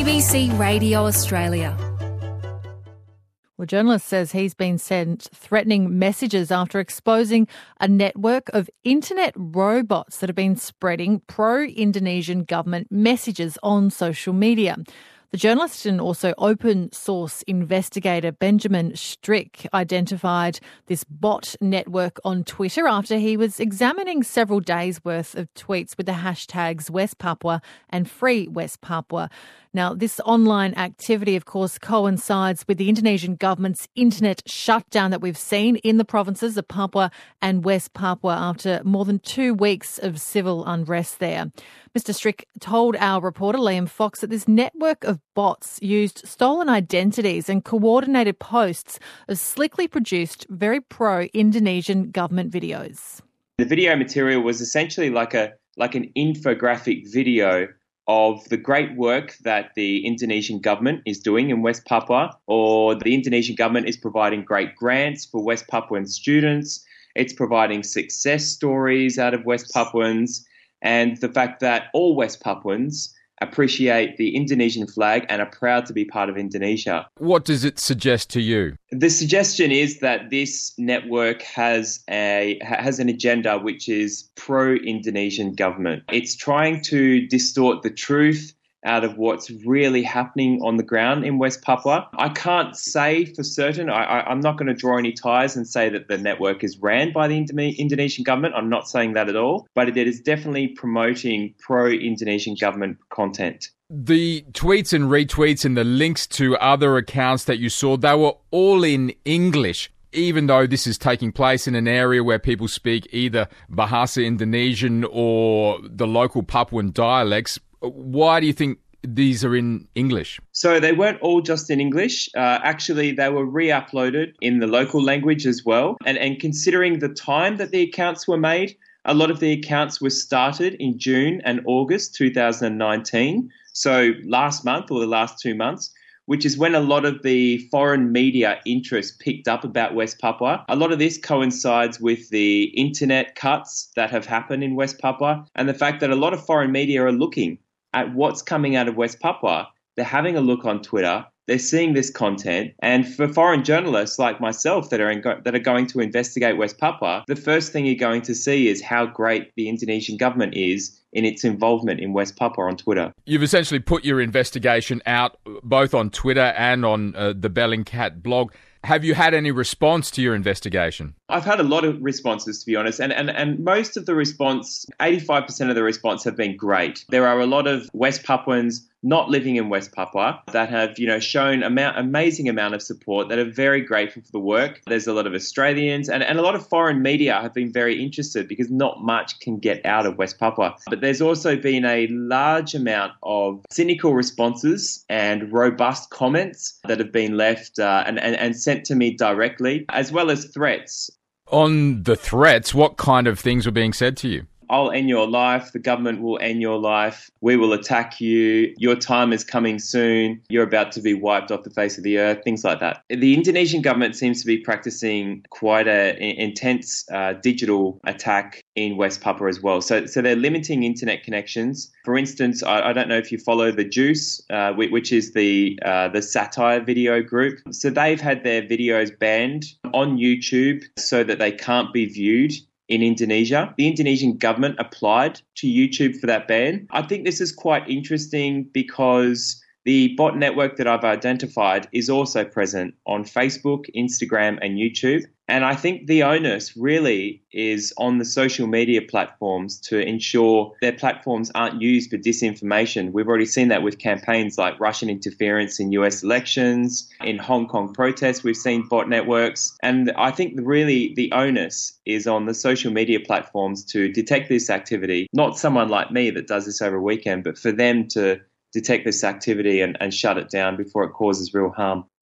ABC Radio Australia. Well, a journalist says he's been sent threatening messages after exposing a network of internet robots that have been spreading pro-Indonesian government messages on social media. The journalist and also open source investigator Benjamin Strick identified this bot network on Twitter after he was examining several days' worth of tweets with the hashtags West Papua and Free West Papua. Now, this online activity, of course, coincides with the Indonesian government's internet shutdown that we've seen in the provinces of Papua and West Papua after more than 2 weeks of civil unrest there. Mr. Strick told our reporter Liam Fox that this network of bots used stolen identities and coordinated posts of slickly produced, very pro-Indonesian government videos. The video material was essentially like an infographic video of the great work that the Indonesian government is doing in West Papua, or the Indonesian government is providing great grants for West Papuan students. It's providing success stories out of West Papuans, and the fact that all West Papuans appreciate the Indonesian flag and are proud to be part of Indonesia. What does it suggest to you? The suggestion is that this network has an agenda which is pro-Indonesian government. It's trying to distort the truth out of what's really happening on the ground in West Papua. I can't say for certain. I'm not going to draw any ties and say that the network is ran by the Indonesian government. I'm not saying that at all. But it is definitely promoting pro-Indonesian government content. The tweets and retweets and the links to other accounts that you saw, they were all in English. Even though this is taking place in an area where people speak either Bahasa Indonesian or the local Papuan dialects, why do you think these are in English? So they weren't all just in English. Actually, they were re-uploaded in the local language as well. And considering the time that the accounts were made, a lot of the accounts were started in June and August 2019. So last month or the last 2 months, which is when a lot of the foreign media interest picked up about West Papua. A lot of this coincides with the internet cuts that have happened in West Papua and the fact that a lot of foreign media are looking at what's coming out of West Papua. They're having a look on Twitter. They're seeing this content. And for foreign journalists like myself that are going to investigate West Papua, the first thing you're going to see is how great the Indonesian government is in its involvement in West Papua on Twitter. You've essentially put your investigation out both on Twitter and on the Bellingcat blog. Have you had any response to your investigation? I've had a lot of responses, to be honest, and most of the response, 85% of the response have been great. There are a lot of West Papuans not living in West Papua that have, shown amazing amount of support, that are very grateful for the work. There's a lot of Australians and a lot of foreign media have been very interested because not much can get out of West Papua. But there's also been a large amount of cynical responses and robust comments that have been left and sent to me directly, as well as threats. On the threats, what kind of things were being said to you? I'll end your life. The government will end your life. We will attack you. Your time is coming soon. You're about to be wiped off the face of the earth, things like that. The Indonesian government seems to be practicing quite an intense digital attack in West Papua as well. So they're limiting internet connections. For instance, I don't know if you follow The Juice, which is the satire video group. So they've had their videos banned on YouTube so that they can't be viewed in Indonesia. The Indonesian government applied to YouTube for that ban. I think this is quite interesting because the bot network that I've identified is also present on Facebook, Instagram, and YouTube. And I think the onus really is on the social media platforms to ensure their platforms aren't used for disinformation. We've already seen that with campaigns like Russian interference in US elections, in Hong Kong protests, we've seen bot networks. And I think really the onus is on the social media platforms to detect this activity, not someone like me that does this over a weekend, but for them to detect this activity and shut it down before it causes real harm.